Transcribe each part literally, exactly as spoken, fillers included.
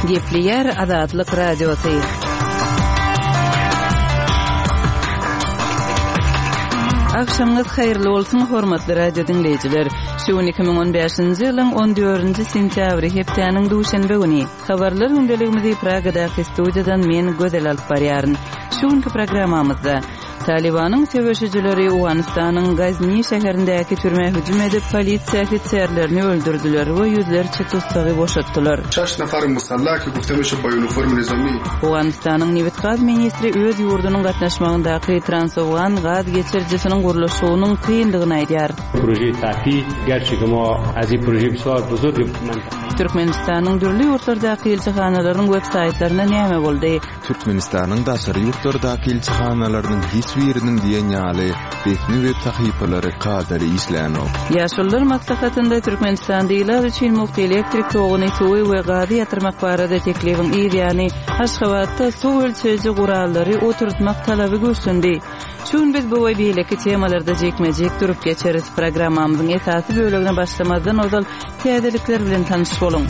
Gepleyer Azatlyk Radiosu. Akşamınız hayırlı olsun hormatly radio dinleyijiler. Şu iki bin on beşinji ýylyň on dördünji sentýabry hepdeniň duşanbe güni. Habarlar gündeligimizi Pragada studiýadan men Gözel alyp barýaryn. Şuňky programmamyzda Talibanyň söwüşçileri Owganistanyň Gazni şäherindäki türme hüjüm edip polisiýa ofitserlerini öldürdüler we ýüzlerçe tutsagy boşatdylar. شش نفر مسلح که گفته میشه با یونیفرم نظامی. Owganistanyň Newt gaz ministri öz ýurdunyň gatnaşmagyndaky Transowgan gaz geçirjisiniň gurulşynyň kyndygyny aýdýar. Proje tapi gerçekten o azi proje biswar buzurg Türkmenistanyň dürli ýurtlardaky elçixanalaryň web-saytlaryna näme boldy? Türkmenistanyň daşary ýurtlardaky elçixanalarynyň hiç biriniň diýen ýaly resmi web sahypalary gadary işlänok. Ýaşullar maslahatynda Türkmenistanda ýylar üçin mukty elektrik togyny suwy we gazy ýatyrmak barada teklibiň ýa-ni Aşgabatda suw ölçeji gurallary oturtmak talaby göçündi. Şun biz bu we beýleki temalarda jekmejek durup geçeriz. Programmamyzyň esasy bölegine başlamazdan ozal täzelikler bilen tanyş bolun.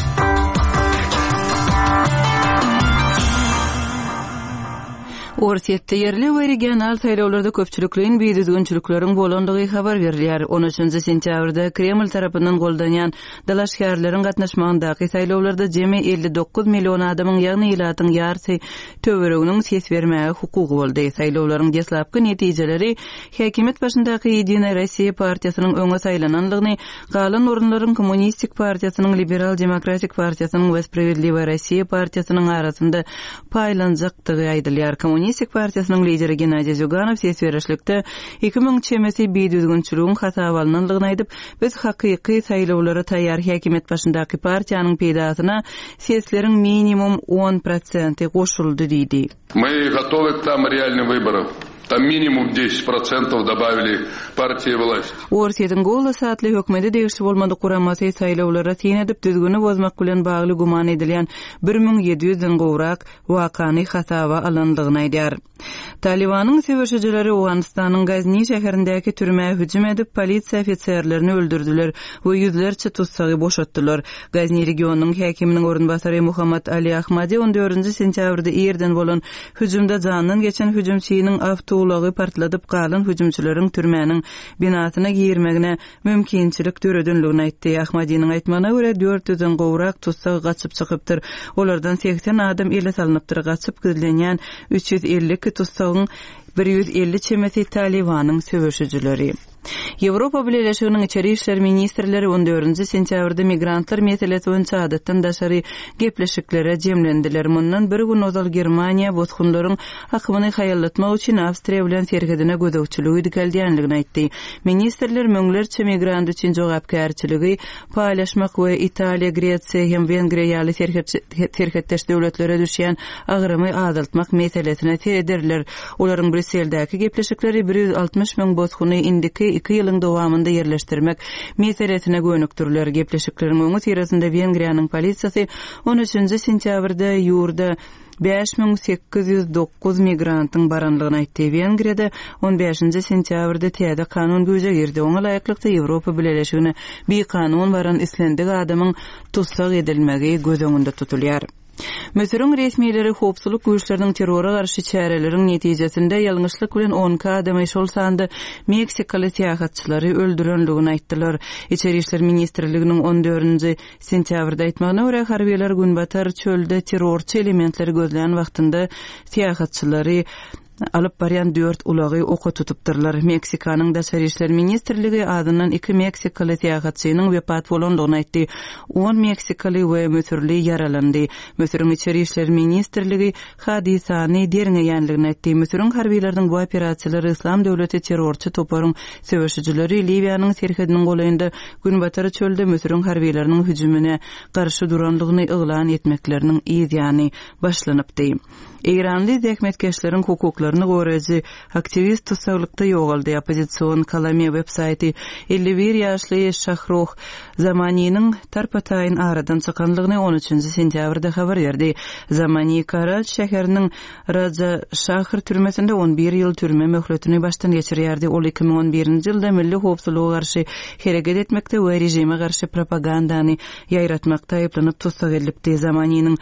Orsiýetde ýerli we regional saýlawlarda köpçülikliň beýdizgünçülikleriň bolandygy habar berilýär. on üçinji sentýabrda Kreml tarapyndan goldanýan dalaşgarlaryň gatnaşmagyndaky saýlawlarda jemi elli dokuz million adamyň ýagny ýylatyň ýarty töwereginiň ses bermäge hukugy boldy. Saýlawlaryň deslapky netijeleri häkimet başyndaky Ýedine Rossiýa partiýasynyň öňe saýlananlygyny, galan orunlaryň Kommunistik partiýasynyň, Liberal Demokratik partiýasynyň we Sprawiedliwa Rossiýa partiýasynyň arasynda paýlanjakdygy aýdylýar. Kommunistik partiýasynyň lideri Genadiy Zyuganov ses berişlikde iki bin çemesi beýdizgünçüligiň hataby alınanlygyny aýdyp, biz hakyky saýlawlara taýýar häkimet başyndaky partiýanyň peýdasyna sesleriň minimum on prosent goşuldy diýdi. Мы готовы к там реальным выборам. Там минимум десять процентов добавили партии власти. Orsiýetiň gola saatly hökümeti degişli bolmady guramasy saýlawlara tin edip düzgüni bozmak bilen bagly guman edilýän bir min ýedi ýüzden gowrak wakany hataby alyndygyny aýdýar. Talibanyň söwüşçileri Owganistanyň Gazni şäherindäki türme hüjüm edip polisiýa ofitserlerini öldürdüler we ýüzlerçe tutsagy boşatdylar. Gazni regionunyň häkiminiň orunbasary Muhammad Ali Ahmadi on dördünji sentýabrda ýerden bolan hüjümde janyň geçen hüjümçiniň awtolagy partladyp galan hüjümçileriň türmäniň binasyna girmegine mümkinçilik töredinligini aýtdy. Ahmadiň aýtmagyna görä dört ýüzden gowrak tutsagy gaçyp çykypdyr. Olardan seksen adam ele salynıpdyr. Gaçyp gidilenýän üç ýüz elli tutsagyň bir ýüz elli çemesi Talibanyň söwüşçileri. Ýewropa Birleşiginiň içeri işler ministrleri on dördünji sentýabrda migrantlar meselesi boýunça adatdan daşary gepleşiklere jemlendiler. Mundan bir gün ozal Germaniýa bozgunlaryň hakymyny haýallatmak üçin Awstriýa bilen serhedine gödäwçiligi dikeldiýänligini aýtdy. Ministrler möňlerçe migrant üçin jogapkärçiligi paýlaşmak we Italiýa, Gretsiýa hem Wengriýa ýaly serhetdeş döwletlere düşýän agyrymy azaltmak meselesine terederler. Olaryň Brüsseldäki gepleşikleri bir ýüz altymyş miň bozguny indiki iki ýylyň dowamynda ýerleşdirmek meselesine gönükdirler. Gepleşiklerin öňü tirasynda Wengriýanyň polisiýasy on üçinji sentýabrda ýurda beş min sekiz ýüz dokuz migrantyň baranlygyny aýtdy. Wengriýada on beşinji sentýabrda täze kanun güýje girdi. Oňa laýyklykda Ýewropa Birleşigine bir kanun baran islendik adamyň tutsak edilmegi göz öňünde tutulýar. Mösürün resmiýetleri howpsuzlyk güýçleriniň terrora garşy çäreleriň netijesinde ýalňyşlyk bilen on adam şol sanda Meksikaly syýahatçylary öldürenligini aýtdylar. İçeri işler ministrliginiň on dördünji sentýabrda aýtmagyna görä harbiýler günbatar çölde terrorçy elementleri gözlän wagtynda syýahatçylary alyp barýan dört ulagy oka tutupdyrlar. Meksikanyň daşary işler ministrligi adyndan iki Meksikaly syýahatçynyň wepat bolandygyny aýtdy. on Meksikaly we mösürli yaralandy. Mösürün içeri işler ministrligi hadisany derňeýänligini aýtdy. Mösürün harbiýleriniň bu operasiýalary İslam döwleti terrorçy toparyň söwüşçileri Libiýanyň serhediniň golayynda günbatary çölde mösürün harbiýleriniň hüjümine garşy duranlygyny yglan etmekleriniň ýa-ni başlanypdy. İranly zähmetkeşleriň hukuklaryny goraýjy aktivist tutsaklikda ýogaldy. Opozisiýon Kalami web-saýty elli bir ýaşly Şahroh Zamaniýanyň tarpataýyn aradan çykanlygyny on üçinji sentýabrda habar berdi. Zamani Karaj şäheriniň Raja Şahir türmesinde on bir ýyl türme möhletini başdan geçirýärdi. Ol iki bin on birinji ýylda milli howpsuzlyga garşy hereket etmekde we rejime garşy propagandany ýaýratmakda aýplanyp tutsak edilipdi. Zamaniýanyň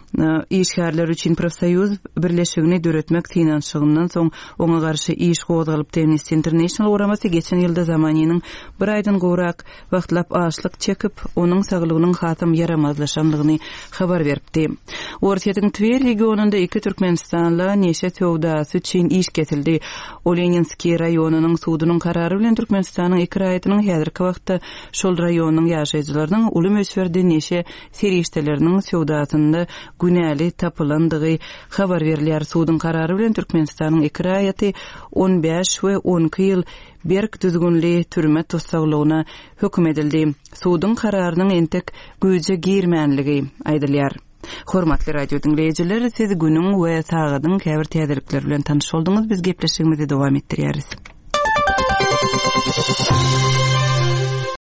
işgärler üçin profsoýuz birleşigini döretmek finansyagyndan soň oňa garşy iş gozgalyp Amnesty International uramasy geçen ýylda zamanynyň bir aýdan gowrak wagtlap açlyk çekip onuň saglygynyň hatam yaramazlaşanlygyny habar beripdi. Ortiýetiň Tver regionunda iki Türkmenistanla neşe tövdasy üçin iş kesildi. Oleninski raýonunyň sudunyň karary bilen Türkmenistanyň iki raýatynyň häzirki wagtda şol raýonyň ýaşaýjylarynyň ulum ösberdi neşe serişdeleriniň tövdasynda günäli tapylandygy habar berilýär. Suduň karary bilen Türkmenistanyň iki raýaty on beş we on iki ýyl berk düzgünli türme tutsaglygyna hökm edildi. Suduň kararynyň entek güýje girmänligi aýdylýar. Hormatly radio dinleýijiler, siz günüň we sagadyň käbir täzelikleri bilen tanyş boldyňyz. Biz gepleşigimizi dowam etdirýäris.